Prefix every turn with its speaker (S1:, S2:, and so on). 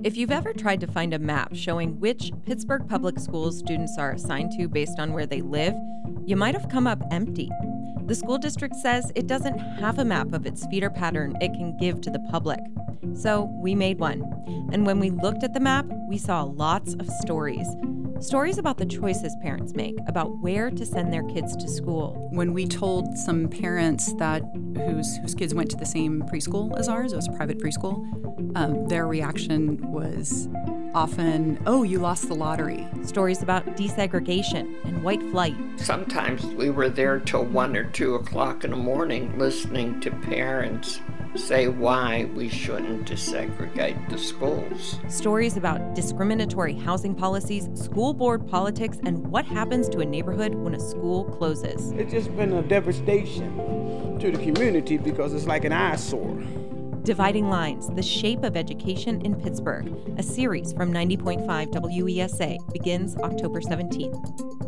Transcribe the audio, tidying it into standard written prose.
S1: If you've ever tried to find a map showing which Pittsburgh public schools students are assigned to based on where they live, you might have come up empty. The school district says it doesn't have a map of its feeder pattern it can give to the public. So we made one. And when we looked at the map, we saw lots of stories. Stories about the choices parents make about where to send their kids to school.
S2: When we told some parents that whose kids went to the same preschool as ours, it was a private preschool, their reaction was often, "Oh, you lost the lottery."
S1: Stories about desegregation and white flight.
S3: Sometimes we were there till 1 or 2 o'clock in the morning listening to parents say why we shouldn't desegregate the schools.
S1: Stories about discriminatory housing policies, school board politics, and what happens to a neighborhood when a school closes.
S4: It's just been a devastation to the community because it's like an eyesore.
S1: Dividing Lines, The Shape of Education in Pittsburgh, a series from 90.5 WESA, begins October 17th.